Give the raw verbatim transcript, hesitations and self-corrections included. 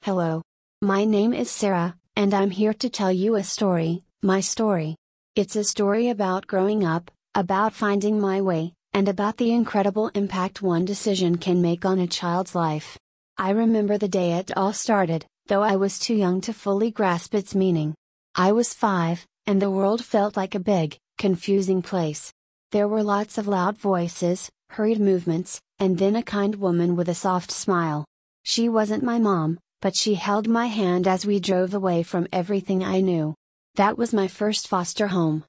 Hello. My name is Sarah, and I'm here to tell you a story, my story. It's a story about growing up, about finding my way, and about the incredible impact one decision can make on a child's life. I remember the day it all started, though I was too young to fully grasp its meaning. I was five, and the world felt like a big, confusing place. There were lots of loud voices, hurried movements, and then a kind woman with a soft smile. She wasn't my mom, but she held my hand as we drove away from everything I knew. That was my first foster home,